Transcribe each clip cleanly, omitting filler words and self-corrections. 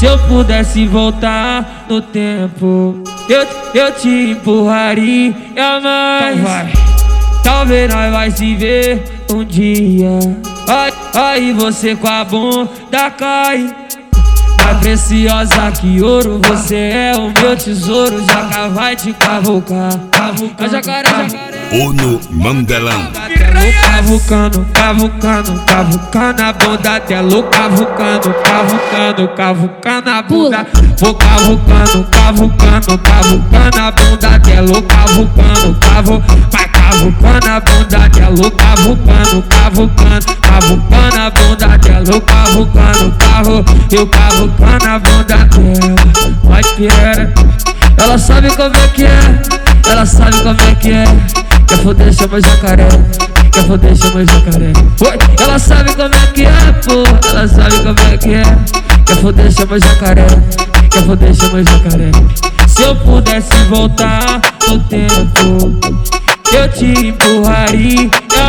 Se eu pudesse voltar no tempo, eu te empurraria mais. Então vai. Talvez nós vai se ver um dia. Aí você com a bunda cai. Mais preciosa que ouro, você é o meu tesouro. Jaca vai te cavucar. Jacaré. Ono Mangalão. Cavucando, cavucando, cavucando a bunda dela. Cavucando, cavucando, cavucando a bunda. Vou cavucando, cavucando, cavucando a bunda dela. Cavucando, vai cavucando a bunda dela. Cavucando, cavucando, cavucando a bunda dela. Cavucando, eu cavucando a bunda dela. Vai piera, ela sabe como é que é. Ela sabe como é que é. Quer foder, chama jacaré. Quer foder, chama jacaré. Oi. Ela sabe como é que é, pô. Ela sabe como é que é. Quer foder, chama jacaré. Quer foder, chama jacaré. Se eu pudesse voltar no tempo, eu te empurraria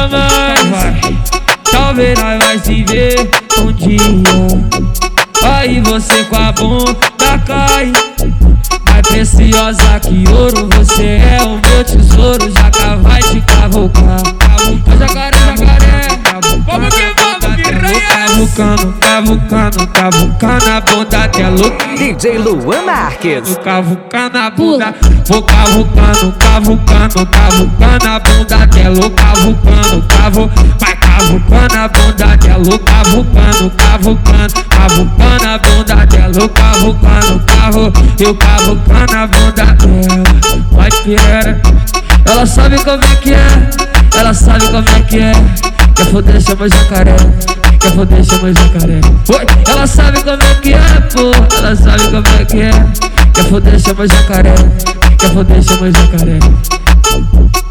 mais. Talvez nós vai se ver um dia. Aí você com a bunda cai. Mais preciosa que ouro, você é o meu tesouro. Jaca vai te cavucar. Jacaré, jacaré. Vamos que cavucando, cavucando, cavucando a bunda dela. DJ Luan Marques. Cavucando a bunda. Vou cavucando, cavucando, cavucando a bunda dela. Cavucando, vai cavucando a bunda dela. Cavucando, cavucando, cavucando a bunda dela. Cavucando, eu cavucando a bunda dela. Vai piera, ela sabe como é que é. Ela sabe como é que é. Quer foder, chama jacaré. Quer foder, chama jacaré. Oi. Ela sabe como é que é, pô. Ela sabe como é que é. Quer foder, chama jacaré. Quer foder, chama jacaré.